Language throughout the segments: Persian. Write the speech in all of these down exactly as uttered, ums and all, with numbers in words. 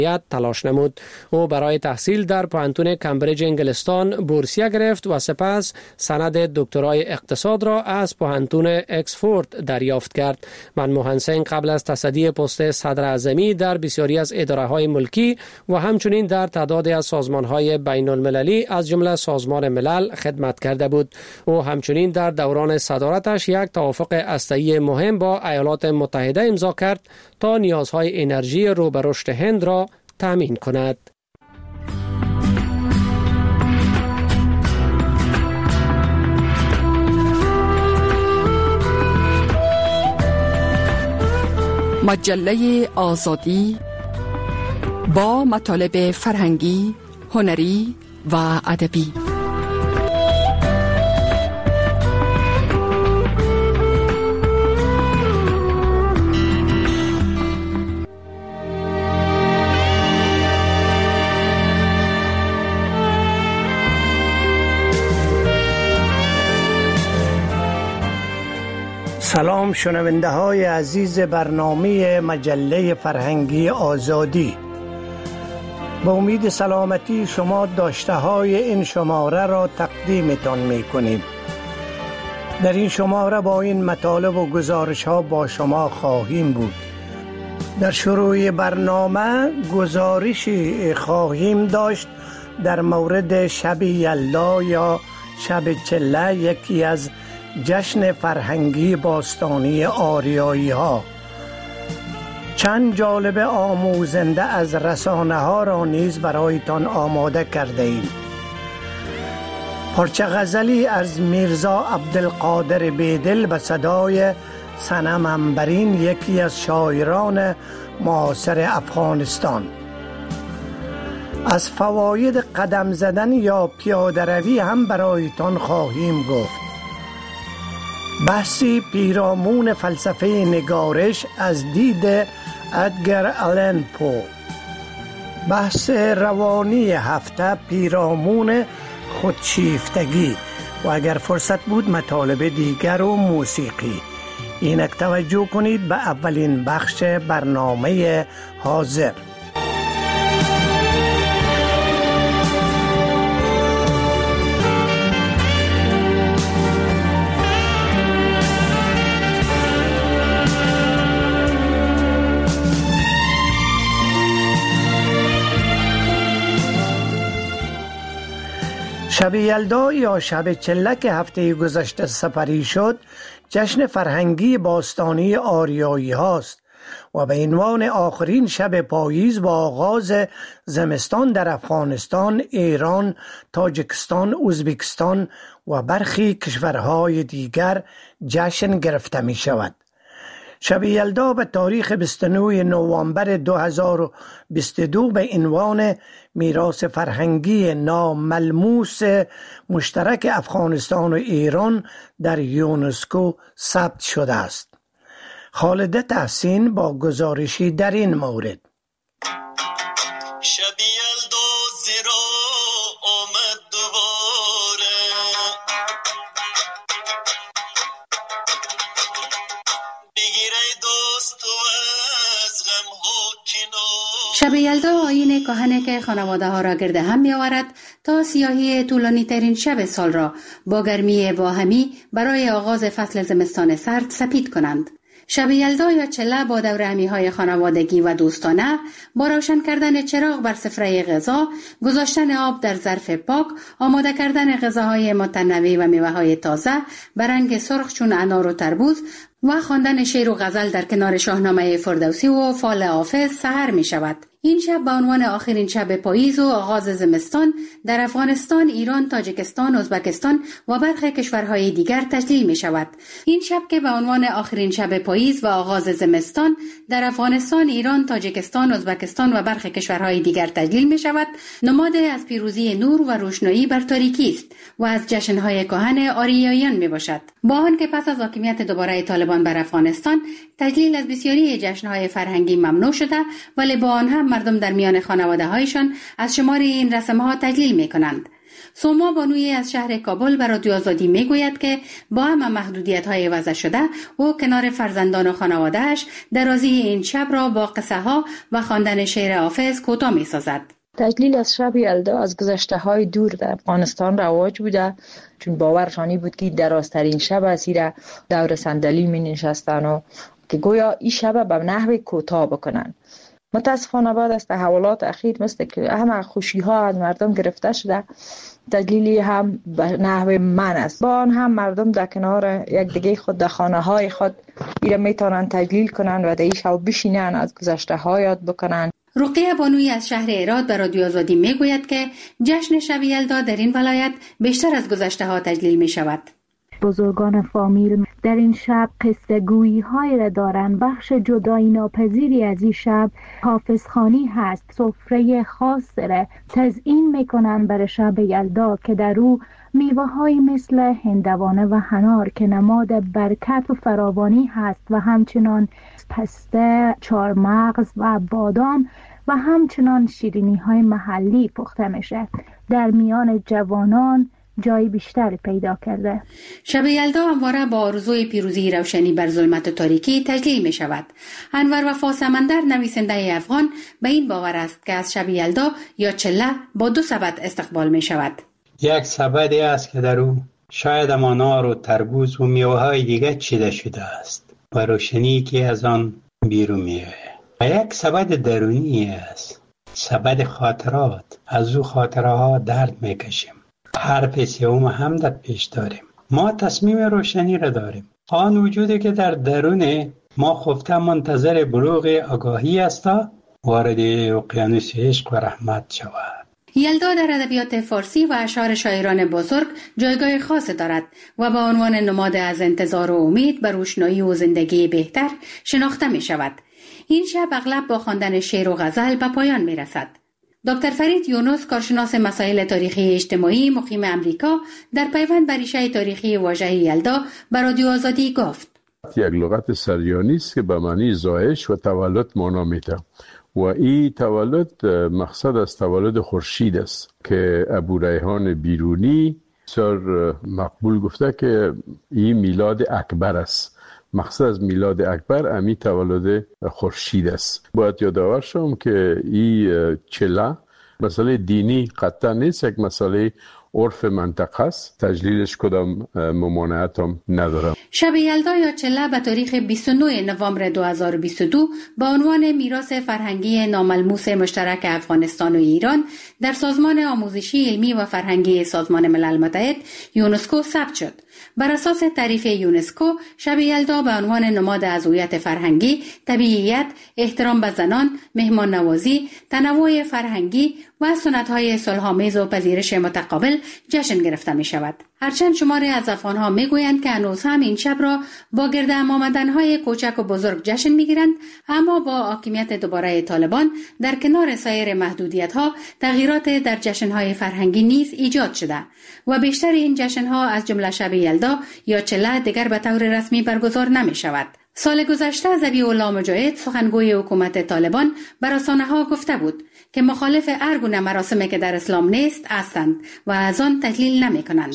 تلاش نمود. او برای تحصیل در پوهنتون کمبریج انگلستان بورسیه گرفت و سپس سند دکترای اقتصاد را از پوهنتون اکسفورد دریافت کرد. منموهن سینگ قبل از تصدی پست صدر اعظمی در بسیاری از اداره‌های ملکی و همچنین در تعدادی از سازمان‌های بین المللی از جمله سازمان ملل خدمت کرده بود. او همچنین در دوران صدارتش یک توافق هسته‌ای مهم با ایالات متحده امضا کرد تا نیازهای انرژی رو به رشد هند را تامین کند. مجله آزادی با مطالب فرهنگی، هنری و ادبی. سلام شنونده های عزیز برنامه مجله فرهنگی آزادی. با امید سلامتی شما داشته های این شماره را تقدیمتان می کنیم. در این شماره با این مطالب و گزارش ها با شما خواهیم بود. در شروع برنامه گزارشی خواهیم داشت در مورد شب یلدا یا شب چله، یکی از جشن فرهنگی باستانی آریایی ها. چند جالب آموزنده از رسانه ها را نیز برایتان آماده کرده ایم. پارچه غزلی از میرزا عبدالقادر بیدل به صدای صنم عنبرین، یکی از شاعران معاصر افغانستان. از فواید قدم زدن یا پیاده روی هم برایتان خواهیم گفت. بحثی پیرامون فلسفه نگارش از دید ادگر آلن پو. بحث روانی هفته پیرامون خودشیفتگی و اگر فرصت بود مطالب دیگر و موسیقی. اینک توجه کنید به اولین بخش برنامه حاضر. شب یلدا یا شب چله که هفته گذشته سپری شد، جشن فرهنگی باستانی آریایی هاست و به عنوان آخرین شب پاییز با آغاز زمستان در افغانستان، ایران، تاجیکستان، ازبکستان و برخی کشورهای دیگر جشن گرفته می شود. شب یلدا به تاریخ بیست و نه نوامبر دو هزار و بیست و دو به عنوان میراث فرهنگی ناملموس مشترک افغانستان و ایران در یونسکو ثبت شده است. خالد تحسین با گزارشی در این مورد. شب یلدا زیرا آمد دوباره، بگیره دوست و از غم ها کنار. شب یلدا آیین کهنه که خانواده ها را گرد هم می آورد تا سیاهی طولانی ترین شب سال را با گرمی باهمی برای آغاز فصل زمستان سرد سپید کنند. شب یلدا یا چله با دورهمی های خانوادگی و دوستانه، با روشن کردن چراغ بر سفره غذا، گذاشتن آب در ظرف پاک، آماده کردن غذاهای متنوع و میوه‌های تازه به رنگ سرخ چون انار و تربوز و خواندن شعر و غزل در کنار شاهنامه فردوسی و فال حافظ سحر می شود. این شب به عنوان آخرین شب پاییز و آغاز زمستان در افغانستان، ایران، تاجیکستان، ازبکستان و برخی کشورهای دیگر تجلیل می شود. این شب که به عنوان آخرین شب پاییز و آغاز زمستان در افغانستان، ایران، تاجیکستان، ازبکستان و برخی کشورهای دیگر تجلیل می شود، نماد از پیروزی نور و روشنایی بر تاریکی است و از جشن‌های کهن آریاییان می باشد. با آنکه پس از حاکمیت دوباره طالبان بر افغانستان تجلیل از بسیاری جشن‌های فرهنگی ممنوع شده، ولی با آن هم مردم در میان خانواده هایشان از شمار این رسم‌ها تجلیل می کنند. سوما بانوی از شهر کابل به رادیو آزادی می گوید که با همه محدودیت های وضع شده او کنار فرزندان و خانوادهش درازی این شب را با قصه ها و خواندن شعر حافظ کوتاه می سازد. تجلیل از شب یلدا از گذشته های دور در افغانستان رواج بوده، چون باورشانی بود که درازترین شب است. ایره دور صندلی می نشستن و که گویا این شب به نحو کوتاه بکنن. متاسفانه بعد از تحولات اخیر مثل که همه خوشی ها از مردم گرفته شده، تجلیلی هم به نحو من است. با آن هم مردم در کنار یک دیگه خود در خانه های خود ایره میتونن تجلیل کنن و در این شب بشینن از گذشته ها یاد بکنن. رقیه بانوی از شهر ایراد به رادیو آزادی می گوید که جشن شب یلدا در این ولایت بیشتر از گذشته ها تجلیل می شود. بزرگان فامیل در این شب قصه گویی های را دارند. بخش جدایی ناپذیری از این شب حافظخوانی هست. سفره خاص را تزیین میکنند برای شب یلدا که در او میوه های مثل هندوانه و حنار که نماد برکت و فراوانی هست و همچنان پسته، چارمغز و بادام و همچنان شیرینی های محلی پخته میشه. در میان جوانان جای بیشتری پیدا کرده. شب یلدا همواره با آرزوی پیروزی روشنی بر ظلمت و تاریکی تجلیل می شود. انور وفا سمندر نویسنده افغان به این باور است که از شب یلدا یا چله با دو سبد استقبال می شود. یک سبدی است که در او شاید انار و تربوز و میوه های دیگه چیده شده است و روشنی که از آن بیرون می آید. و یک سبد درونی است، سبد خاطرات. از او خاطره ها درد می کشیم. حرف سوم هم در پیش داریم. ما تصمیم روشنی را داریم. آن وجودی که در درون ما خفته منتظر بلوغ آگاهی است وارد اقیانوس عشق و رحمت شود. یلدا در ادبیات فارسی و اشعار شاعران بزرگ جایگاه خاص دارد و به عنوان نماد از انتظار و امید بر روشنایی و زندگی بهتر شناخته می شود. این شب اغلب با خواندن شعر و غزل به پایان می رسد. دکتر فرید یونس، کارشناس مسائل تاریخی اجتماعی مقیم امریکا، در پیوند بر ریشه تاریخی واژه یلدا به رادیو آزادی گفت: یک لغت سریانی است که به معنی زایش و تولد معنا میده و این تولد مقصد از تولد خورشید است که ابو ریحان بیرونی بسیار مقبول گفته که این میلاد اکبر است. مقصد از میلاد اکبر امی تولد خورشید است. باید یادآور شم که این چله مسئله دینی قطعا نیست، یک مسئله عرف منطقه است. تجلیلش کدام ممانعت هم ندارم. شب یلدا یا چله به تاریخ بیست و نه نوامبر دو هزار و بیست و دو با عنوان میراث فرهنگی ناملموس مشترک افغانستان و ایران در سازمان آموزشی علمی و فرهنگی سازمان ملل متحد یونسکو ثبت شد. بر اساس تعریف یونسکو، شب یلدا به عنوان نماد از هویت فرهنگی، طبیعیت، احترام به زنان، مهمان نوازی، تنوع فرهنگی و سنت‌های صلح‌آمیز و پذیرش متقابل جشن گرفته می شود. هرچند شماری از افغان‌ها می گویند که هنوز هم این شب را با گرد هم آمدن‌های کوچک و بزرگ جشن می گیرند، اما با حاکمیت دوباره طالبان در کنار سایر محدودیت‌ها تغییرات در جشن‌های فرهنگی نیز ایجاد شده و بیشتر این جشن‌ها از جمله شب یلدا یا چله دیگر به طور رسمی برگزار نمی شود. سال گذشته ذبیح الله مجاهد، سخنگوی حکومت طالبان، بر رسانه‌ها گفته بود که مخالف هر گونه مراسمی که در اسلام نیست هستند و از آن تحلیل نمی‌کنند.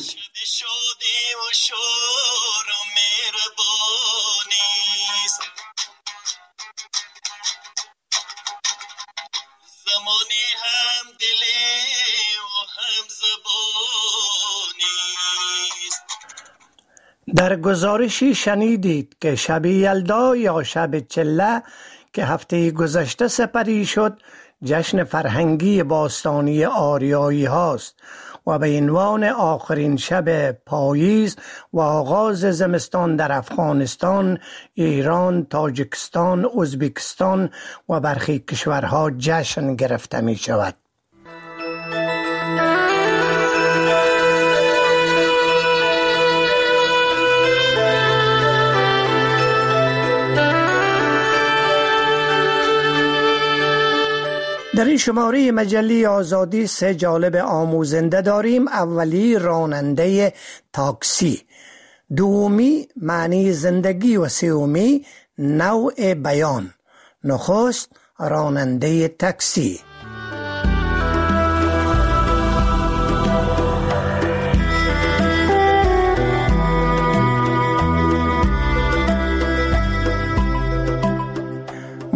زمانی هم دلی و هم زبانی. در گزارشی شنیدید که شب یلدا یا شب چله که هفته گذشته سپری شد جشن فرهنگی باستانی آریایی هاست و به عنوان آخرین شب پاییز و آغاز زمستان در افغانستان، ایران، تاجیکستان، ازبکستان و برخی کشورها جشن گرفته می شود. در این شماره مجله آزادی سه جالب آموزنده داریم. اولی راننده تاکسی، دومی معنی زندگی و سومی نوع بیان. نخست راننده تاکسی.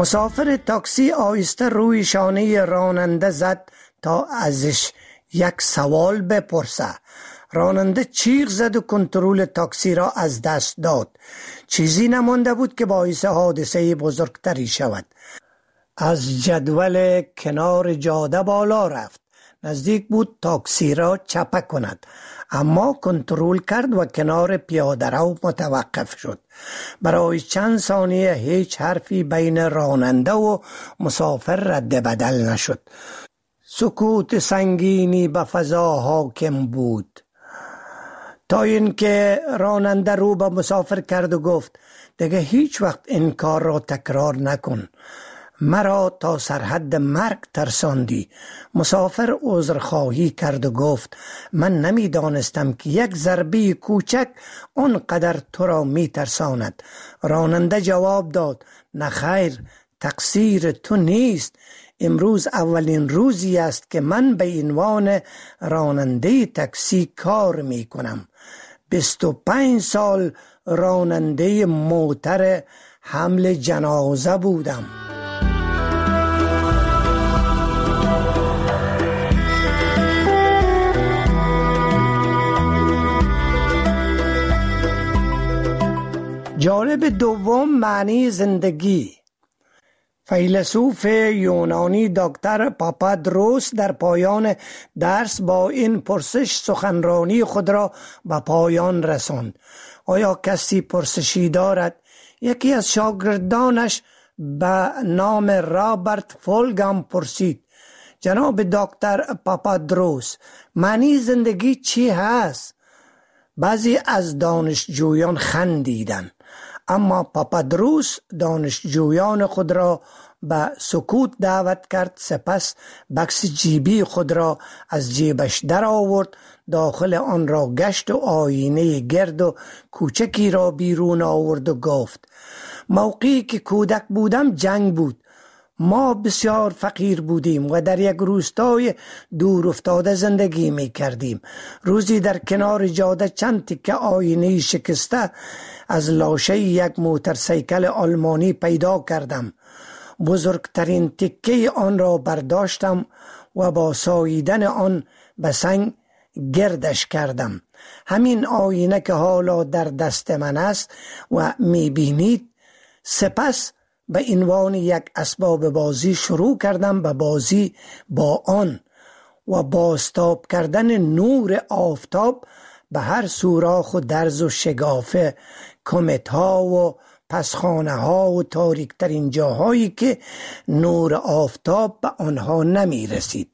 مسافر تاکسی آهسته روی شانه راننده زد تا ازش یک سوال بپرسه. راننده چیغ زد و کنترل تاکسی را از دست داد. چیزی نمانده بود که باعث حادثه بزرگتری شود. از جدول کنار جاده بالا رفت. نزدیک بود تاکسی را چپه کند، اما کنترل کرد و کنار پیاده رو متوقف شد. برای چند ثانیه هیچ حرفی بین راننده و مسافر رد بدل نشد. سکوت سنگینی به فضا حاکم بود تا اینکه راننده رو به مسافر کرد و گفت دیگه هیچ وقت این کار را تکرار نکن. مرا تا سرحد مرگ ترساندی. مسافر عذرخواهی کرد و گفت من نمی دانستم که یک ضربه کوچک آنقدر تو را می ترساند. راننده جواب داد نه خیر، تقصیر تو نیست. امروز اولین روزی است که من به عنوان راننده تاکسی کار می کنم. بیست و پنج سال راننده موتر حمل جنازه بودم. جالب دوم، معنی زندگی. فیلسوف یونانی دکتر پاپادروس در پایان درس با این پرسش سخنرانی خود را به پایان رساند. آیا کسی پرسشی دارد؟ یکی از شاگردانش به نام رابرت فولگام پرسید جناب دکتر پاپادروس، معنی زندگی چی هست؟ بعضی از دانشجویان خندیدند، اما پاپادروس دانشجویان خود را به سکوت دعوت کرد. سپس بکس جیبی خود را از جیبش در آورد، داخل آن را گشت و آینه گرد و کوچکی را بیرون آورد و گفت موقعی که کودک بودم جنگ بود. ما بسیار فقیر بودیم و در یک روستای دور افتاده زندگی می کردیم. روزی در کنار جاده چند تکه آینه شکسته از لاشه یک موتورسیکل آلمانی پیدا کردم. بزرگترین تکه آن را برداشتم و با ساییدن آن به سنگ گردش کردم. همین آینه که حالا در دست من است و می بینید. سپس به عنوان یک اسباب بازی شروع کردم به بازی با آن و بازتاب کردن نور آفتاب به هر سوراخ و درز و شگافه، کمت ها و پسخانه ها و تاریک ترین جاهایی که نور آفتاب به آنها نمی رسید.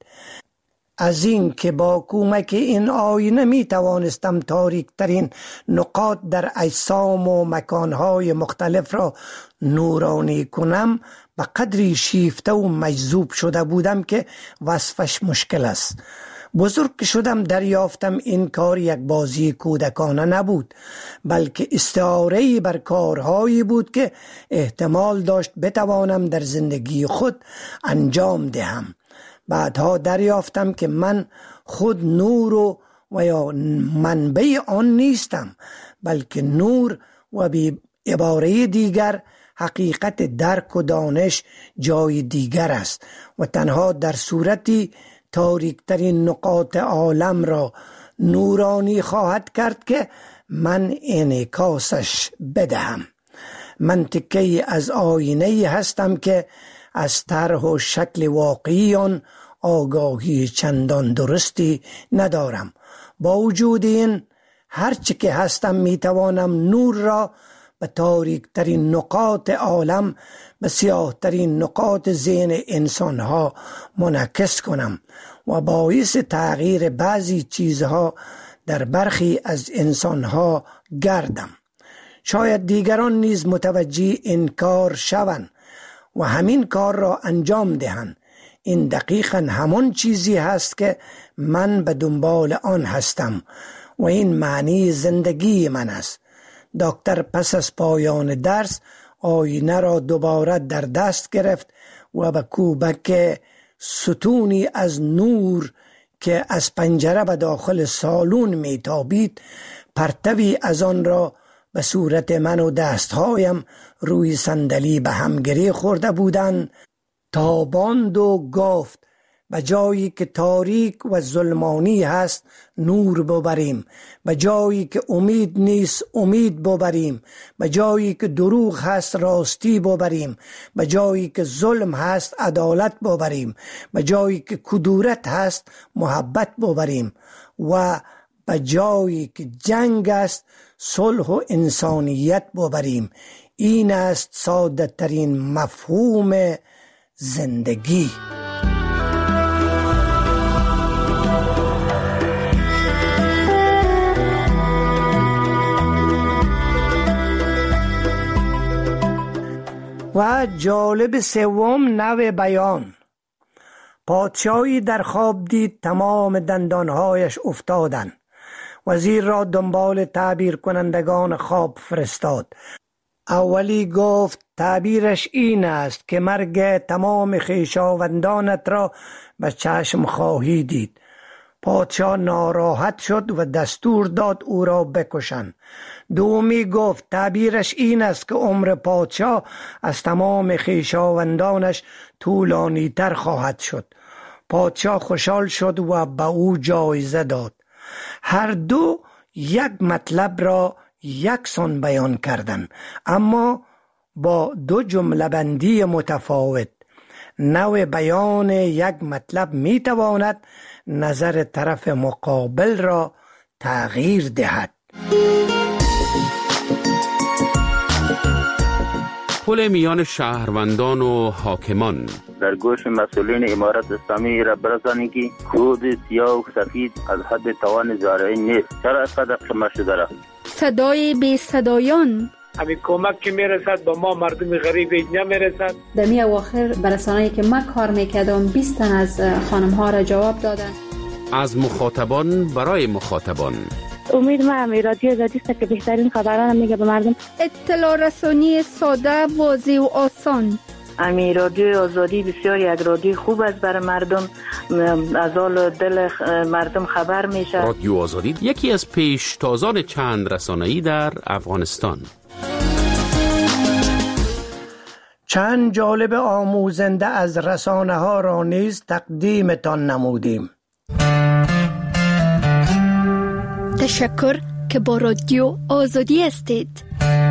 از این که با کمک این آینه می توانستم تاریک ترین نقاط در اجسام و مکانهای مختلف را نورانی کنم، به قدری شیفته و مجذوب شده بودم که وصفش مشکل است. بزرگ که شدم دریافتم این کار یک بازی کودکانه نبود، بلکه استعاره‌ای بر کارهایی بود که احتمال داشت بتوانم در زندگی خود انجام دهم. بعدها دریافتم که من خود نور و, و یا منبع آن نیستم، بلکه نور و به عباره دیگر حقیقت درک و دانش جای دیگر است و تنها در صورتی تاریکترین نقاط عالم را نورانی خواهد کرد که من انعکاسش بدهم. من تکه‌ای از آینه هستم که از طرح و شکل واقعی آن آگاهی چندان درستی ندارم. با وجود این هرچه که هستم میتوانم نور را به تاریک ترین نقاط عالم، به سیاه ترین نقاط ذهن انسان ها منعکس کنم و باعث تغییر بعضی چیزها در برخی از انسان ها گردم. شاید دیگران نیز متوجه این کار شوند و همین کار را انجام دهند. این دقیقاً همان چیزی هست که من به دنبال آن هستم و این معنی زندگی من است. دکتر پس از پایان درس آینه را دوباره در دست گرفت و به کوبک ستونی از نور که از پنجره به داخل سالن میتابید پرتوی از آن را به به صورت من و دستهایم روی صندلی به هم گره خورده بودند تا باند و گفت به جایی که تاریک و ظلمانی هست نور ببریم، به جایی که امید نیست امید ببریم، به جایی که دروغ هست راستی ببریم، به جایی که ظلم هست عدالت ببریم، به جایی که کدورت هست محبت ببریم و به جایی که جنگ است صلح و انسانیت ببریم. این است ساده ترین مفهوم زندگی. و جالب سوم نوع بیان. پادشاهی در خواب دید تمام دندانهایش افتادند. وزیر را دنبال تعبیر کنندگان خواب فرستاد. اولی گفت تعبیرش این است که مرگ تمام خویشاوندانت را به چشم خواهی دید. پادشاه ناراحت شد و دستور داد او را بکشند. دومی گفت تعبیرش این است که عمر پادشاه از تمام خویشاوندانش طولانی تر خواهد شد. پادشاه خوشحال شد و به او جایزه داد. هر دو یک مطلب را یکسان بیان کردند، اما با دو جمله بندی متفاوت. نوع بیان یک مطلب می تواند نظر طرف مقابل را تغییر دهد. پل میان شهروندان و حاکمان. در گوش مسئولین امارت اسلامی را برسانید که کود سیاه و سفید از حد توان زارعی نیست. چرا اینقدر قمه شده را؟ صدای بی صدایان. همین کمک که میرسد به ما مردم غریب اینجا میرسد. در می اواخر برسانه‌ای که من کار میکردم بیست تن از خانم ها را جواب دادن. از مخاطبان برای مخاطبان. امید ما هم رادیو آزادی است که بهترین خبران میگه به مردم. اطلاع رسانی ساده، واضح و آسان. امی رادیو آزادی بسیار یک رادیو خوب است برای مردم، از حال دل مردم خبر میشه. رادیو آزادی یکی از پیشتازان چند رسانه‌ای در افغانستان. چند جالب آموزنده از رسانه ها را نیز تقدیمتان نمودیم. تشکر که با رادیو آزادی هستید.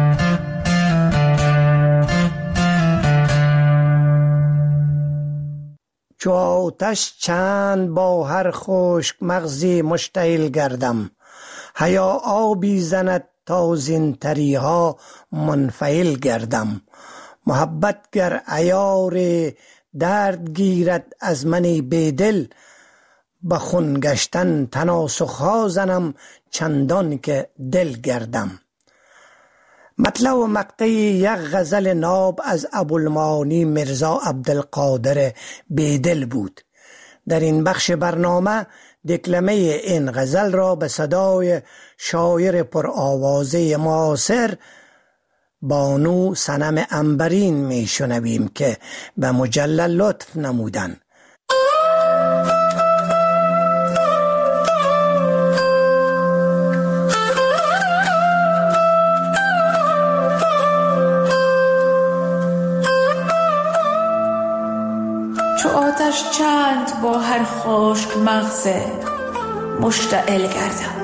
چو آتش چند با هر خشک مغزی مشتعل گردم، حیا آبی زند تا زین تریها منفعل گردم. محبت گر عیار درد گیرد از من بیدل، به خون گشتن تناسخها زنم چندان که دل گردم. مطلع و مقطع یک غزل ناب از ابوالمعانی مرزا عبدالقادر بیدل بود. در این بخش برنامه دکلمه این غزل را به صدای شاعر پرآوازه معاصر بانو صنم عنبرین می شنویم که به مجله لطف نمودند. چو آتش چند با هر خشک مغز مشتعل گردم،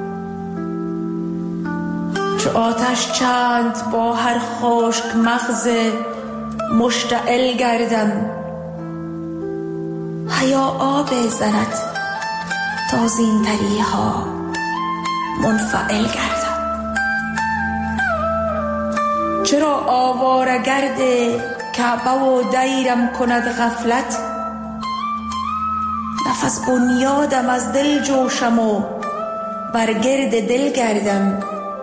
چو آتش چند با هر خشک مغز مشتعل گردم. حیا آب زند تا زین تریها منفعل گردم. چرا آواره گرد کعبه و دیرم کند غفلت، نفس بنیادم از دل جوشم و بر گرد دل گردم.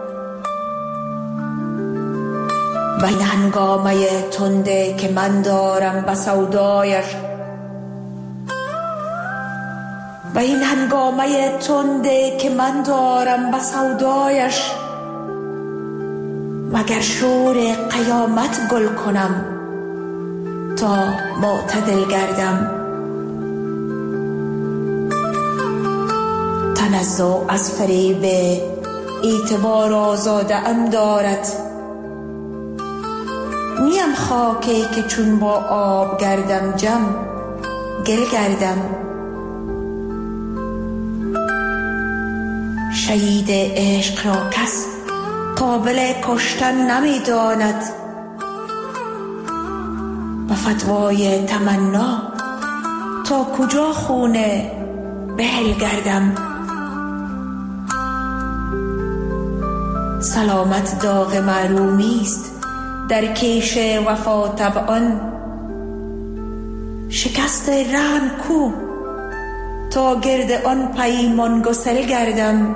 و این هنگامه تنده که من دارم به سودایش، و این هنگامه تنده که من دارم به سودایش، مگر شور قیامت گل کنم تا معتدل گردم. تنزع از فریب اعتبار آزاده ام دارد. نیم خاکی که چون با آب گردم جم گل گردم. شهید عشق را کس قابل کشتن نمی داند. با فتوای تمنا تا کجا خونه بهل گردم. سلامت داغ معلومی است در کیش وفا طبعان. شکست رحم کو تا گرد آن پیمان گسل گردم.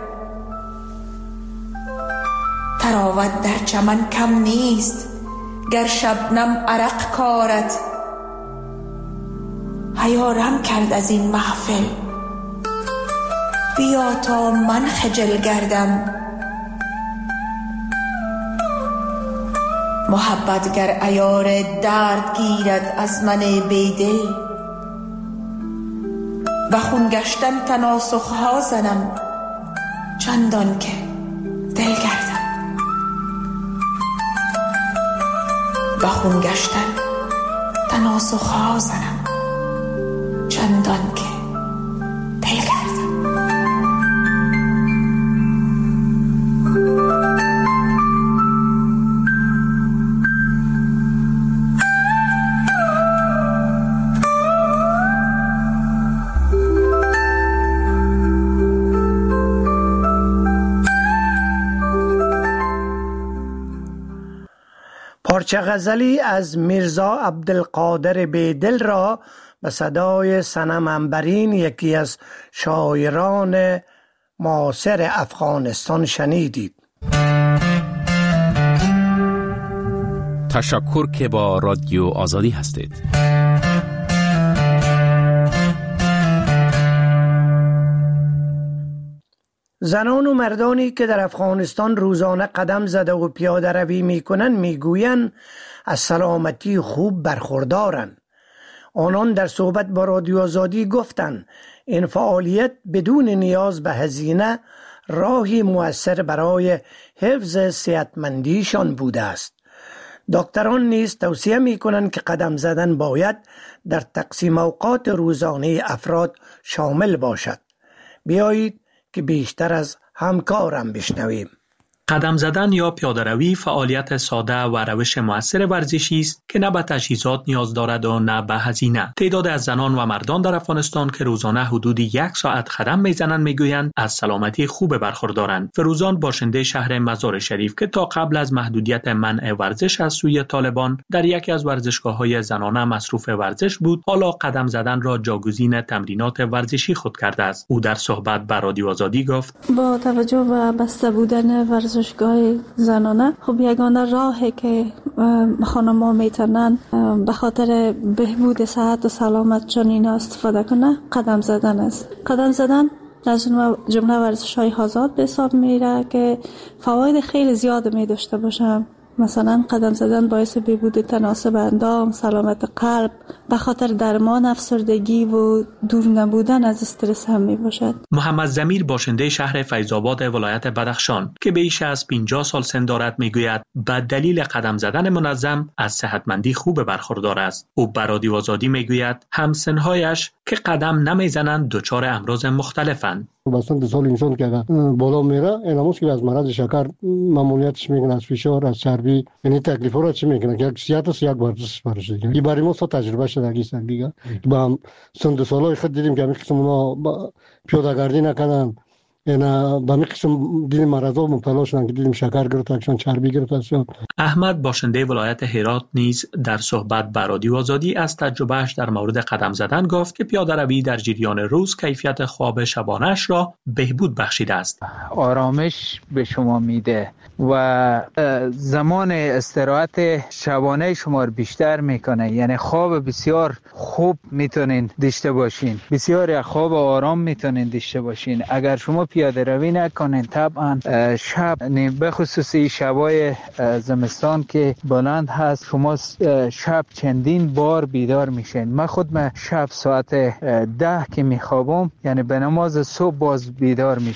تراوت در چمن کم نیست گر شبنم عرق کارد. حیارم کرد از این محفل بیا تا من خجل گردم. محبت گر عیار درد گیرد از من بیدل، و خون گشتن تناسخ ها زنم چندان که دل گردم. و خون گشتن تناسخ ها زنم چندان که دل گردم. پارچه غزلی از میرزا عبدالقادر بیدل را به صدای صنم عنبرین، یکی از شاعران معاصر افغانستان شنیدید. تشکر که با رادیو آزادی هستید. زنان و مردانی که در افغانستان روزانه قدم زده و پیاده روی می کنند می گویند از سلامتی خوب برخوردارند. آنان در صحبت با رادیو آزادی گفتند این فعالیت بدون نیاز به هزینه راهی مؤثر برای حفظ صحتمندیشان بوده است. دکتران نیز توصیه می کنند که قدم زدن باید در تقسیم اوقات روزانه افراد شامل باشد. بیایید که بیشتر از همکارم بشنویم. قدم زدن یا پیاده‌روی فعالیت ساده و روش مؤثر ورزشی است که نه به تجهیزات نیاز دارد و نه به هزینه. تعداد از زنان و مردان در افغانستان که روزانه حدود یک ساعت قدم میزنند میگویند از سلامتی خوب برخوردارند. فروزان باشنده شهر مزار شریف که تا قبل از محدودیت منع ورزش از سوی طالبان در یکی از ورزشگاه‌های زنانه مصروف ورزش بود، حالا قدم زدن را جاگزین تمرینات ورزشی خود کرده است. او در صحبت با رادیو آزادی گفت: با توجه به بسته بودن ورزشگاه زنانه، خب یگانه راهی که خانم‌ها میتونن به خاطر بهبود صحت و سلامت جنین استفاده کنه قدم زدن است. قدم زدن از جمله ورزش‌های آزاد به حساب میره که فواید خیلی زیاد می داشته باشه. مثلا قدم زدن باعث بهبود تناسب اندام، سلامت قلب، به خاطر درمان افسردگی و دور نبودن از استرس هم می باشد. محمد ضمیر باشنده شهر فیض‌آباد ولایت بدخشان که بیش از پنجاه سال سن دارد میگوید به دلیل قدم زدن منظم از صحتمندی خوب برخوردار است. او به رادیو آزادی میگوید همسن‌هایش که قدم نمیزنند دچار امراض مختلفند. بسنت سال انسان که بالا میره اینموس که از مرض شکر ممنوعیتش میکنه، از فشار، از چربی، یعنی تکلیفا را چی میکنه که سیاست است یک ورزش برش دیگه. این برای ما سو تجربه شده دیگه دیگه با سن سالای خود دیدیم که همین قسم اونا پیاده‌گردی نکنن، اینا با همین قسم دیدیم مرضا مبتلا شدن که دیدیم شکر گرفتن، چربی گرفتن. احمد باشنده ولایت هرات نیز در صحبت با رادیو آزادی از تجربهش در مورد قدم زدن گفت که پیاده‌روی در جریان روز کیفیت خواب شبانه‌اش را بهبود بخشیده است. آرامش به شما میده و زمان استراحت شبانه شما رو بیشتر میکنه، یعنی خواب بسیار خوب میتونین داشته باشین، بسیار خواب آرام میتونین داشته باشین. اگر شما پیاده روی نکنین طبعا شب، به خصوص شبای زمستان که بلند هست، شما شب چندین بار بیدار میشین. من خود من شب ساعت ده که میخوابم، یعنی به نماز صبح باز بیدار میشم.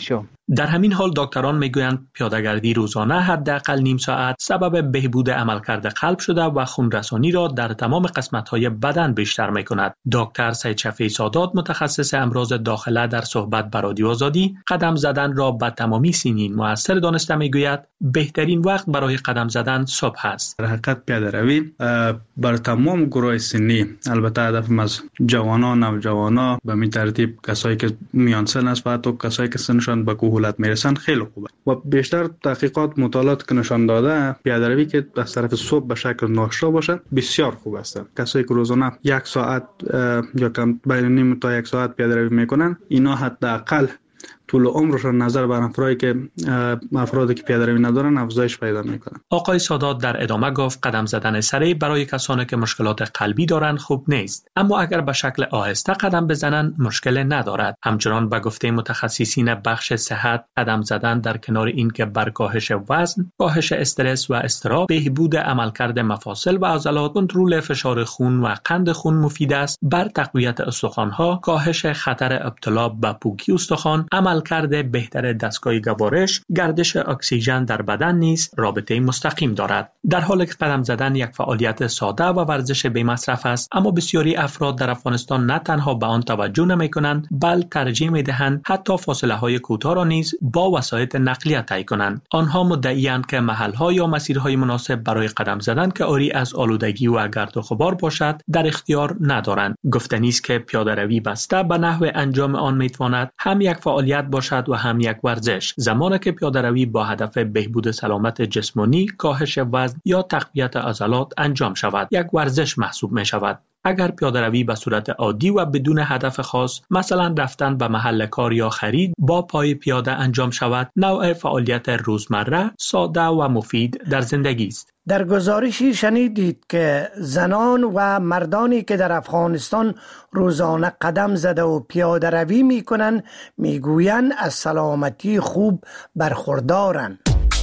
در همین حال دکتران میگویند پیاده‌گردی روزانه حداقل نیم ساعت سبب بهبود عملکرد قلب شده و خون رسانی را در تمام قسمت‌های بدن بیشتر می‌کند. دکتر سید شفیع سادات متخصص امراض داخله در صحبت با رادیو آزادی قدم زدن را به تمامی سنین مؤثر دانسته میگوید بهترین وقت برای قدم زدن صبح است. در حقیقت پیاده روی بر تمام گروه سنی، البته هدف از جوانان، نوجوانان به می ترتیب کسایی که میان سن است و حتی کسایی که سنشان به کهولت میرسند خیلی خوبه و بیشتر تحقیقات مطالعات که نشان داده پیاده روی که از طرف صبح به شکل ناشتا باشد بسیار خوب است. کسایی که روزانه یک ساعت یا کم بین نیم تا یک ساعت پیاده روی میکنن اینا حداقل طول عمرشان نظر بر افرادی که افرادی که پیاده روی ندارن افزایش پیدا میکنن. آقای سادات در ادامه گفت قدم زدن سریع برای کسانی که مشکلات قلبی دارند خوب نیست، اما اگر به شکل آهسته قدم بزنند مشکل ندارد. همچنان به گفته متخصصین بخش صحت قدم زدن در کنار این که بر کاهش وزن، کاهش استرس و اضطراب، بهبود عملکرد مفاصل و عضلات، کنترل فشار خون و قند خون مفید است. بر تقویت استخوان‌ها، کاهش خطر ابتلا به پوکی استخوان، عملکرد بهتر دستگاه گوارش، گردش اکسیژن در بدن نیز رابطه مستقیم دارد. در حالی که قدم زدن یک فعالیت ساده و ورزش بی مصرف است، اما بسیاری افراد در افغانستان نه تنها به آن توجه نمی‌کنند، بل ترجیح می‌دهند حتی فاصله‌های کوتاه را نیز با وسایل نقلیه طی کنند. آنها مدعی‌اند که محل‌ها یا مسیرهای مناسب برای قدم زدن که عاری از آلودگی و گرد و غبار باشد در اختیار ندارند. گفتنی است که پیاده‌روی بسته به نحو انجام آن می‌تواند هم یک فعالیت باشد و هم یک ورزش. زمانی که پیاده‌روی با هدف بهبود سلامت جسمانی، کاهش وزن یا تقویت عضلات انجام شود، یک ورزش محسوب می شود. اگر پیاده‌روی به صورت عادی و بدون هدف خاص، مثلا رفتن به محل کار یا خرید، با پای پیاده انجام شود، نوع فعالیت روزمره، ساده و مفید در زندگی است. در گزارشی شنیدید که زنان و مردانی که در افغانستان روزانه قدم زده و پیاده روی می کنند می گویند از سلامتی خوب برخوردارند.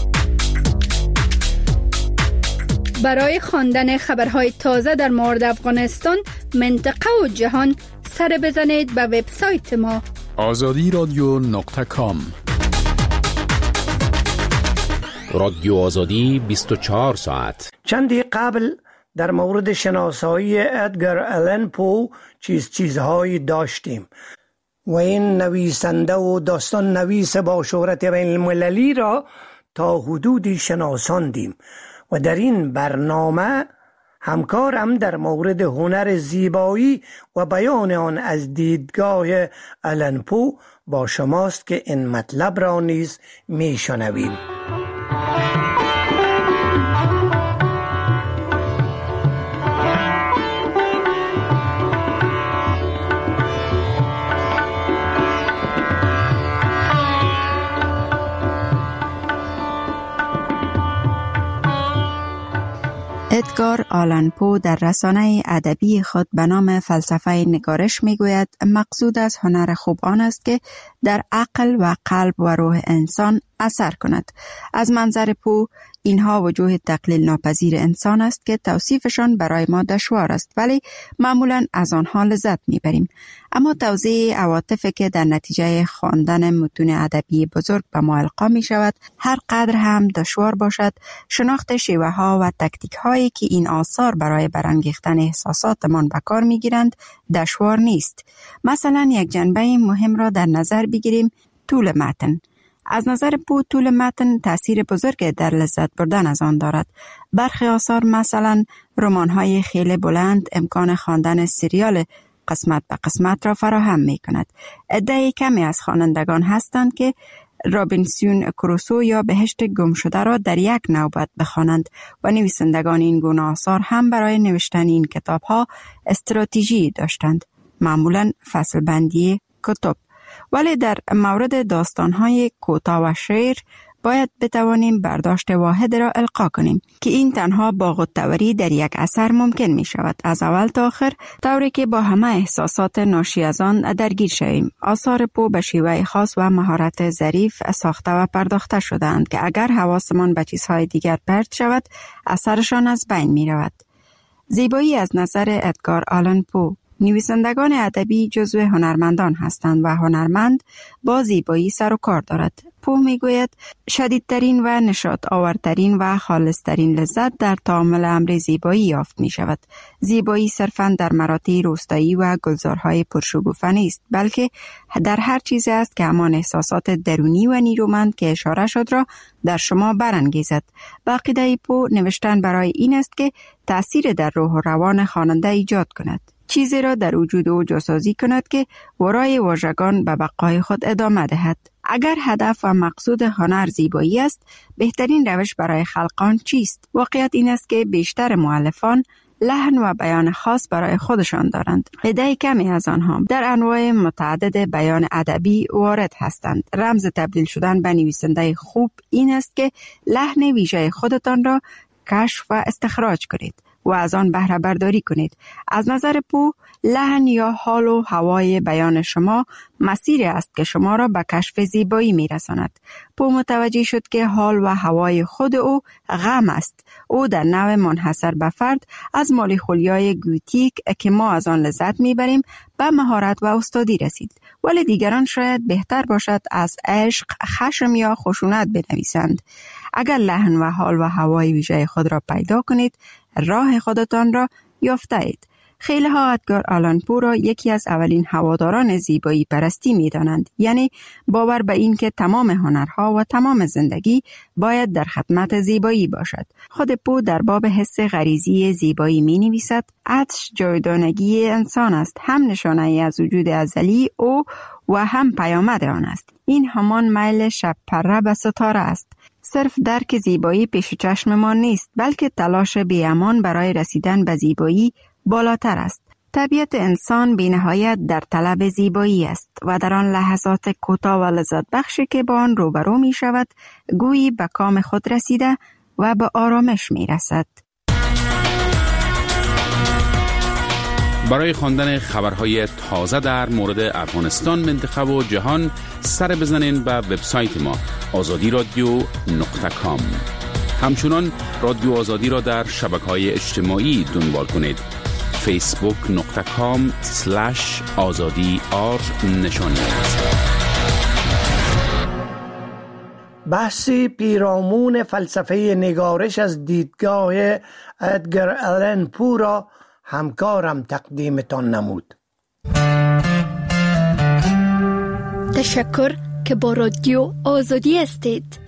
برای خواندن خبرهای تازه در مورد افغانستان، منطقه و جهان سر بزنید به وبسایت ما آزادی رادیو نقطه کام. رادیو آزادی بیست و چهار ساعت. چندی قبل در مورد شناسایی ادگر آلن پو چیز چیزهایی داشتیم و این نویسنده و داستان نویس با شهرت بین المللی را تا حدودی شناساندیم و در این برنامه همکارم در مورد هنر زیبایی و بیان آن از دیدگاه آلن پو با شماست که این مطلب را نیز میشنویم. ادگار آلن پو در رسانه ادبی خود به نام فلسفه نگارش میگوید مقصود از هنر خوب آن است که در عقل و قلب و روح انسان اثر کند. از منظر پو اینها وجوه تقلیل ناپذیر انسان است که توصیفشان برای ما دشوار است، ولی معمولا از آنها لذت میبریم. اما توضیح عواطفی که در نتیجه خواندن متون ادبی بزرگ به ما القا می شود، هر قدر هم دشوار باشد، شناخت شیوه ها و تکتیک هایی که این آثار برای برانگیختن احساساتمان به کار می گیرند دشوار نیست. مثلا یک جنبه مهم را در نظر بگیریم، طول متن. از نظر پو طول متن تأثیر بزرگ در لذت بردن از آن دارد. برخی آثار مثلا رمان‌های خیلی بلند امکان خواندن سریال قسمت به قسمت را فراهم می کند. عده کمی از خوانندگان هستند که رابینسون کروسو یا بهشت گم شده را در یک نوبت بخوانند و نویسندگان این گونه آثار هم برای نوشتن این کتاب‌ها استراتژی داشتند، معمولاً فصل بندی کتب. ولی در مورد داستان‌های کوتاه و شعر باید بتوانیم برداشت واحد را القا کنیم که این تنها با غوطه‌وری در یک اثر ممکن می شود، از اول تا آخر، طوری که با همه احساسات ناشی از آن درگیر شویم. آثار پو به شیوه خاص و مهارت ظریف ساخته و پرداخته شده‌اند که اگر حواسمان به چیزهای دیگر پرت شود، اثرشان از بین می رود. زیبایی از نظر ادگار آلن پو. نویسندگان ادبی جزو هنرمندان هستند و هنرمند با زیبایی سر و کار دارد. پو میگوید شدیدترین و نشاط آورترین و خالصترین لذت در تعامل امر زیبایی یافت می شود. زیبایی صرفاً در مراتع روستایی و گلزارهای پرشکوفه نیست، بلکه در هر چیزی است که همان احساسات درونی و نیرومند که اشاره شد را در شما برانگیزد. با عقیده پو نوشتن برای این است که تأثیر در روح و روان خواننده ایجاد کند، چیزی را در وجود او جاسازی کند که ورای واژگان به بقای خود ادامه دهد. اگر هدف و مقصود هنر زیبایی است، بهترین روش برای خلقان چیست؟ واقعیت این است که بیشتر مؤلفان لحن و بیان خاص برای خودشان دارند. عده کمی از آنها در انواع متعدد بیان ادبی وارد هستند. رمز تبدیل شدن به نویسنده خوب این است که لحن ویژه خودتان را کشف و استخراج کنید و از آن بهره برداری کنید. از نظر پو، لحن یا حال و هوای بیان شما مسیری است که شما را به کشف زیبایی می رساند. پو متوجه شد که حال و هوای خود او غم است. او در نوع منحصر به فرد از مالیخولیای گوتیک که ما از آن لذت می بریم به مهارت و استادی رسید. ولی دیگران شاید بهتر باشد از عشق، خشم یا خشونت بنویسند. اگر لحن و حال و هوای ویژه خود را پیدا کنید، راه خودتان را یافته اید. خیلی ها ادگار آلان پو را یکی از اولین هواداران زیبایی پرستی می دانند، یعنی باور به این که تمام هنرها و تمام زندگی باید در خدمت زیبایی باشد. خود پو در باب حس غریزی زیبایی می نویسد: عطش جاودانگی انسان است، هم نشانه ای از وجود ازلی او و هم پیامد آن است. این همان میل شب پره به ستاره است. صرف درک زیبایی پیش چشم ما نیست، بلکه تلاش بی‌امان برای رسیدن به زیبایی بالاتر است. طبیعت انسان بی نهایت در طلب زیبایی است و در آن لحظات کوتاه و لذت بخشی که با آن روبرو می شود، گویی به کام خود رسیده و به آرامش می رسد. برای خواندن خبرهای تازه در مورد افغانستان، منطقه و جهان سر بزنین به وبسایت ما آزادی رادیو نقطه کام. همچنان رادیو آزادی را در شبکه‌های اجتماعی دنبال کنید: فیسبوک نقطه کام سلش آزادی آر نشانی است. بحثی پیرامون فلسفه نگارش از دیدگاه ادگر آلن پو را همکارم تقدیمتان نمود. تشکر که با رادیو آزادی هستید.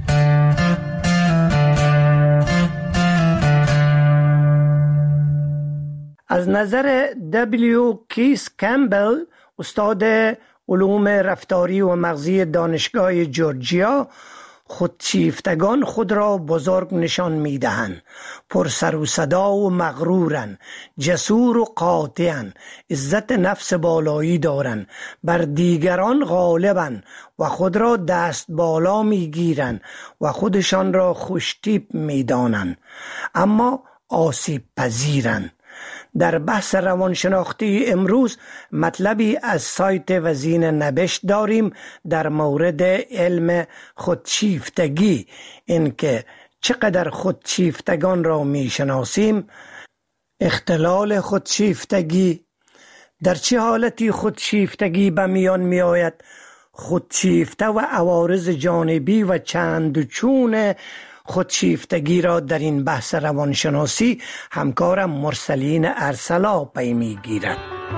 از نظر دبلیو کیس کمبل، استاد علوم رفتاری و مغزی دانشگاه جورجیا، خودشیفتگان خود را بزرگ نشان می‌دهند، پر سر و صدا و مغرورن، جسور و قاطعن، عزت نفس بالایی دارن، بر دیگران غالبن و خود را دست بالا می‌گیرن و خودشان را خوشتیپ می‌دانند، اما آسیب پذیرن. در بحث روانشناختی امروز مطلبی از سایت وزین نبشت داریم در مورد علم خودشیفتگی، اینکه چقدر خودشیفتگان را میشناسیم، اختلال خودشیفتگی، در چه حالتی خودشیفتگی به میان می آید، خودشیفته و عوارض جانبی و چند و چون خودشیفتگی را در این بحث روانشناسی همکارم مرسلین ارسلا پی می‌گیرد.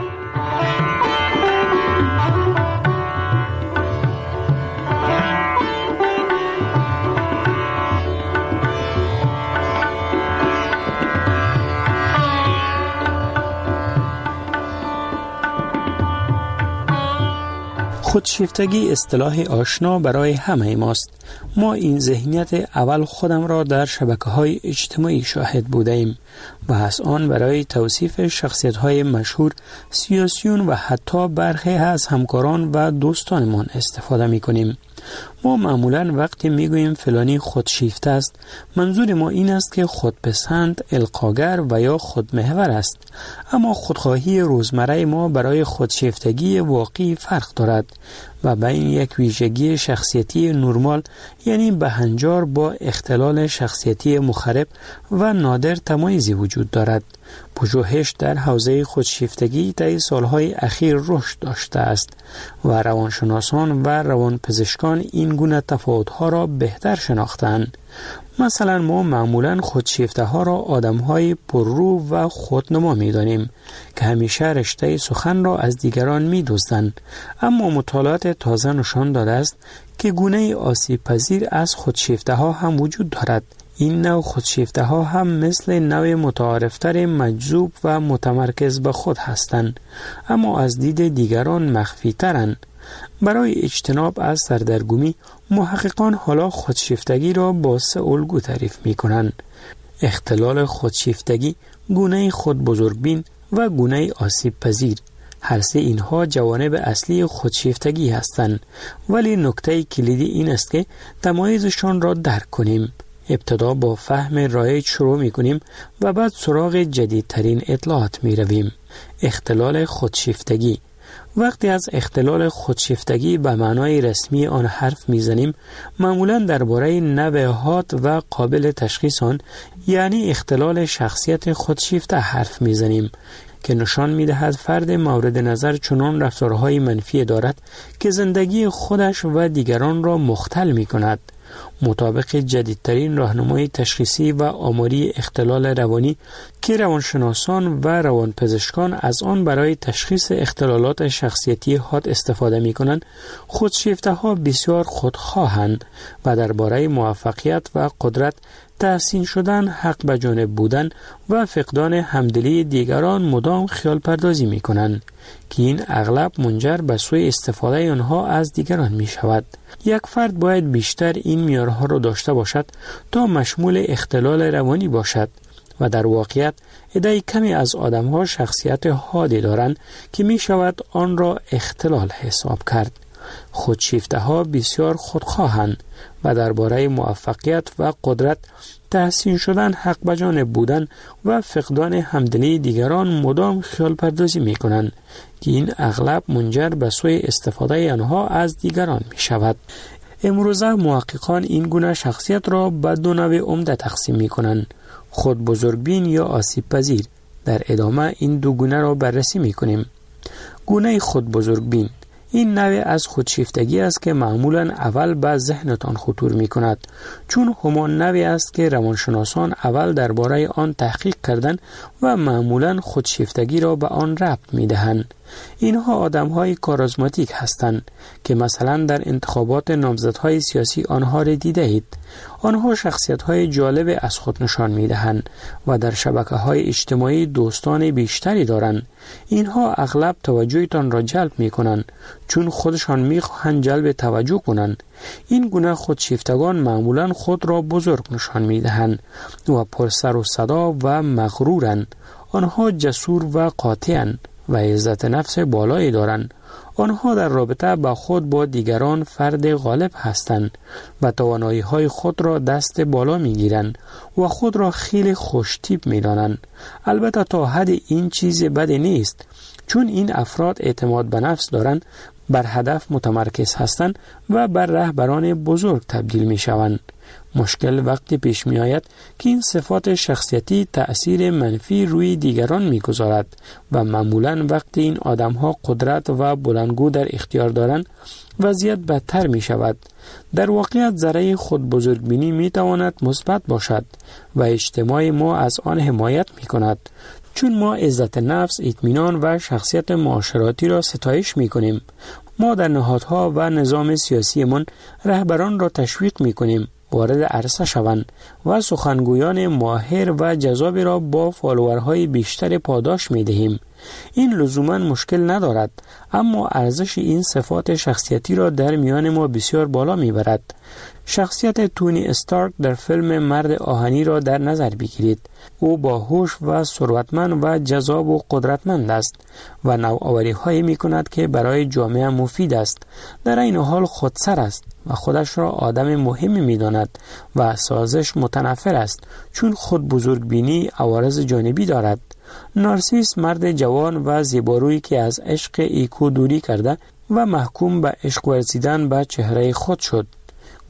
خودشیفتگی اصطلاح آشنا برای همه ماست. ما این ذهنیت اول خودم را در شبکه‌های اجتماعی شاهد بوده ایم و از آن برای توصیف شخصیت‌های مشهور، سیاسیون و حتی برخی از همکاران و دوستانمان استفاده می‌کنیم. ما معمولاً وقتی میگوییم فلانی خودشیفته است، منظور ما این است که خودپسند، القاگر و یا خودمحور است. اما خودخواهی روزمره ما برای خودشیفتگی واقعی فرق دارد و بین یک ویژگی شخصیتی نرمال یعنی بهنجار با اختلال شخصیتی مخرب و نادر تمایزی وجود دارد. پژوهش در حوزه خودشیفتگی طی سالهای اخیر رشد داشته است و روانشناسان و روانپزشکان این گونه تفاوت‌ها را بهتر شناختند. مثلا ما معمولا خودشیفته ها را آدم های پررو و خودنما می دانیم که همیشه رشته سخن را از دیگران می دزدند، اما مطالعات تازه نشان داده است که گونه آسیب پذیر از خودشیفته ها هم وجود دارد. این نوع خودشیفته ها هم مثل نوع متعارفتر مجذوب و متمرکز به خود هستند، اما از دید دیگران مخفی ترند. برای اجتناب از سردرگمی، محققان حالا خودشیفتگی را با سه الگو تعریف می کنند: اختلال خودشیفتگی، گونه خود بزرگبین و گونه آسیب پذیر. هر سه اینها جوانب اصلی خودشیفتگی هستند، ولی نکته کلیدی این است که تمایزشان را درک کنیم. ابتدا با فهم رایج شروع می کنیم و بعد سراغ جدیدترین اطلاعات می رویم. اختلال خودشیفتگی. وقتی از اختلال خودشیفتگی به معنای رسمی آن حرف میزنیم، معمولاً درباره نوع‌هات و قابل تشخیص آن، یعنی اختلال شخصیت خودشیفته حرف میزنیم که نشان میدهد فرد مورد نظر چنان رفتارهای منفی دارد که زندگی خودش و دیگران را مختل می کند. مطابق جدیدترین راهنمای تشخیصی و آماری اختلال روانی که روانشناسان و روانپزشکان از آن برای تشخیص اختلالات شخصیتی حاد استفاده می کنند، خودشیفته ها بسیار خودخواهند و درباره موفقیت و قدرت، تحسین شدن، حق به جانب بودن و فقدان همدلی دیگران مدام خیال پردازی می کنند که این اغلب منجر به سوء استفاده آنها از دیگران می شود. یک فرد باید بیشتر این معیارها را داشته باشد تا مشمول اختلال روانی باشد و در واقعیت عده کمی از آدمها شخصیت حادی دارند که می شود آن را اختلال حساب کرد. خودشیفته ها بسیار خودخواهند و درباره موفقیت و قدرت، تحسین شدن، حق به جانب بودن و فقدان همدلی دیگران مدام خیال پردازی می کنند که این اغلب منجر به سوء استفاده آنها از دیگران می شود. امروزه محققان این گونه شخصیت را به دو نوع عمده تقسیم می کنند: خود بزرگبین یا آسیب پذیر. در ادامه این دو گونه را بررسی می کنیم. گونه خود بزرگبین، این نوع از خودشیفتگی است که معمولاً اول به ذهنتان خطور می کند، چون همان نوعی است که روانشناسان اول درباره آن تحقیق کردند و معمولاً خودشیفتگی را به آن ربط می دهند. اینها آدم‌های کاریزماتیک هستند که مثلا در انتخابات نامزدهای سیاسی آنها را دیده اید. آنها شخصیت‌های جالب از خود نشان می‌دهند و در شبکه‌های اجتماعی دوستان بیشتری دارند. اینها اغلب توجهتان را جلب می‌کنند چون خودشان می‌خواهند جلب توجه کنند. این گونه خودشیفتگان معمولاً خود را بزرگ نشان می‌دهند و پرسر و صدا و مغرورند. آنها جسور و قاطعند و عزت نفس بالایی دارند. آنها در رابطه با خود با دیگران فرد غالب هستند و توانایی‌های خود را دست بالا می‌گیرند و خود را خیلی خوش‌تیپ می‌دانند. البته تا حد این چیز بدی نیست، چون این افراد اعتماد به نفس دارند، بر هدف متمرکز هستند و بر رهبران بزرگ تبدیل می‌شوند. مشکل وقتی پیش می آید که این صفات شخصیتی تأثیر منفی روی دیگران می گذارد و معمولاً وقتی این آدم ها قدرت و بلندگو در اختیار دارند وضعیت بدتر می شود. در واقعیت ذره خود بزرگبینی می تواند مثبت باشد و اجتماع ما از آن حمایت می کند، چون ما عزت نفس، اطمینان و شخصیت معاشراتی را ستایش می کنیم. ما در نهادها و نظام سیاسی من رهبران را تشویق می کنیم وارد عرصه شوند و سخنگویان ماهر و جذابی را با فالوورهای بیشتر پاداش می دهیم. این لزوما مشکل ندارد، اما ارزش این صفات شخصیتی را در میان ما بسیار بالا می برد. شخصیت تونی استارک در فیلم مرد آهنی را در نظر بگیرید. او باهوش و ثروتمند و جذاب و قدرتمند است و نوآوری هایی می کند که برای جامعه مفید است. در این حال خودسر است و خودش را آدم مهمی می داند و سازش متنفر است، چون خود بزرگبینی عوارض جانبی دارد. نارسیس مرد جوان و زیبارویی که از عشق ایکو دوری کرده و محکوم به عشق ورزیدن به چهره خود شد.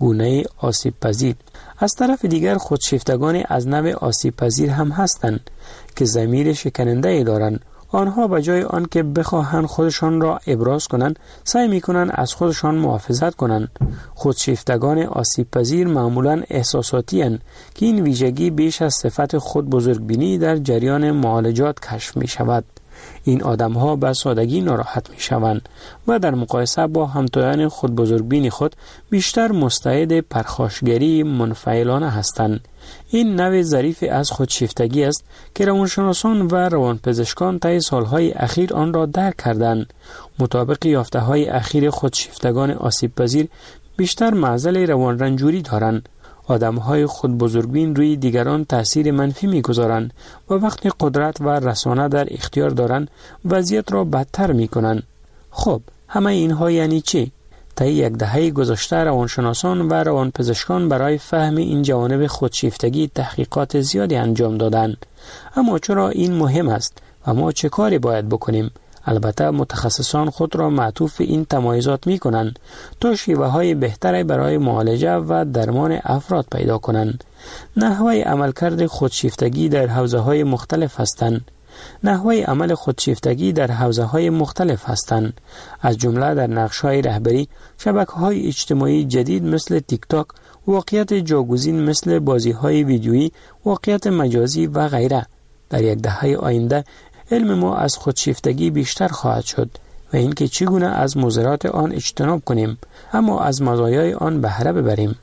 گونه آسیب پذیر. از طرف دیگر خودشیفتگان از نوع آسیب پذیر هم هستند که ضمیر شکننده دارند. آنها به جای آن که بخواهند خودشان را ابراز کنند، سعی می‌کنند از خودشان محافظت کنند. خودشیفتگان آسیب پذیر معمولاً احساساتی اند که این ویژگی بیش از صفت خود بزرگبینی در جریان معالجات کشف می شود. این آدم‌ها به سادگی ناراحت می‌شوند و در مقایسه با همتایان خود بزرگبین خود بیشتر مستعد پرخاشگری منفعلانه هستند. این نوع ظریف از خودشیفتگی است که روانشناسان و روانپزشکان طی سالهای اخیر آن را درک کردند. مطابق یافته‌های اخیر خودشیفتگان آسیب پذیر بیشتر معضل روان رنجوری دارند. آدم‌های خود بزرگبین روی دیگران تأثیر منفی می‌گذارند و وقتی قدرت و رسانه در اختیار دارند وضعیت را بدتر می‌کنند. خب همه اینها یعنی چی؟ طی یک دهه گذشته روانشناسان و روانپزشکان برای فهم این جوانب خودشیفتگی تحقیقات زیادی انجام دادند. اما چرا این مهم است و ما چه کاری باید بکنیم؟ البته متخصصان خود را معطوف این تمایزات می کنند تا شیوه های بهتری برای معالجه و درمان افراد پیدا کنند. نحوه عملکرد خودشیفتگی در حوزه های مختلف هستند. نحوه عمل خودشیفتگی در حوزه های مختلف هستند. از جمله در نقش های رهبری، شبکه های اجتماعی جدید مثل تیک تاک، واقعیت جاگزین مثل بازی های ویدیویی، واقعیت مجازی و غیره. در یک دهه آینده علم ما از خودشیفتگی بیشتر خواهد شد و اینکه چگونه از مضرات آن اجتناب کنیم اما از مزایای آن بهره ببریم.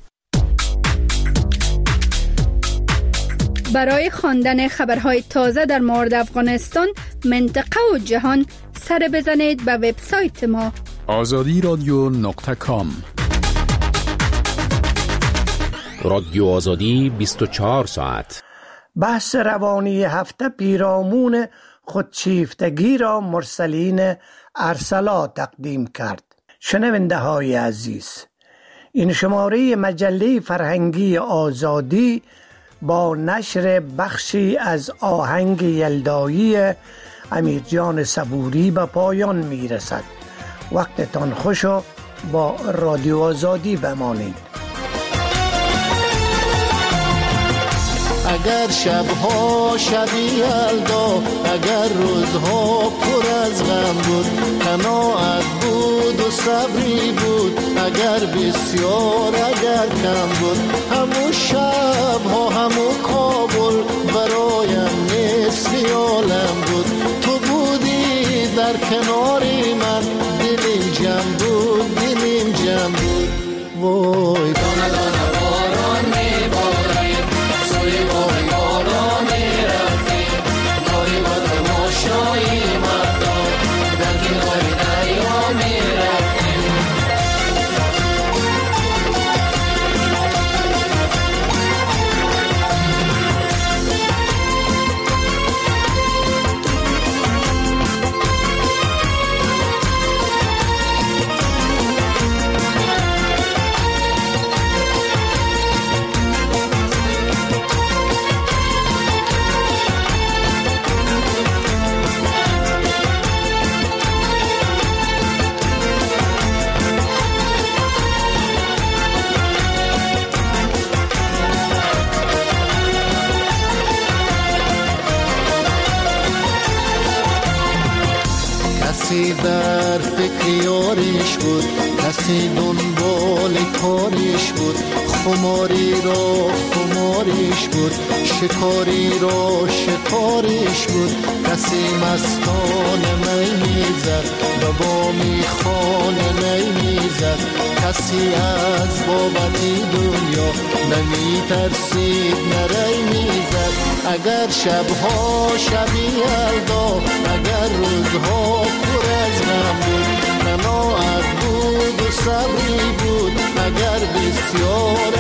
برای خواندن خبرهای تازه در مورد افغانستان، منطقه و جهان سر بزنید به وبسایت ما آزادی رادیو نقطه کام. رادیو آزادی بیست و چهار ساعت. بحث روانی هفته پیرامون خودشیفتگی را مرسلین ارسلا تقدیم کرد. شنونده های عزیز، این شماره مجله فرهنگی آزادی با نشر بخشی از آهنگ یلدایی امیرجان صبوری به پایان می رسد. وقتتان خوش و با رادیو آزادی بمانید. اگر شبها شبی یلدا، اگر روزها پر از غم بود، قناعت بود و صبری بود، اگر بسیار اگر کم بود، همون شبها همون کابل برایم نصف عالم بود. تو بودی در کناری من، دلیم جمع بود دلیم جمع بود. وای دانه دانه باران می بارید، سوی بای بالا می رفتیم، گاهی با تماشایی مردم در کنار دریا می رفتیم. کسی در فکر یاریش بود، کسی دنبال کاریش بود، خماری را خماریش بود، شکاری را شکاریش بود. کسی مستان می میزد، به بامی خانه می میزد، کسی از بابتی دنیا نمی ترسید نری میزد. اگر شبها شبی یلدا، اگر روزها پر از غم بود، قناعت بود و صبری بود، اگر بسیار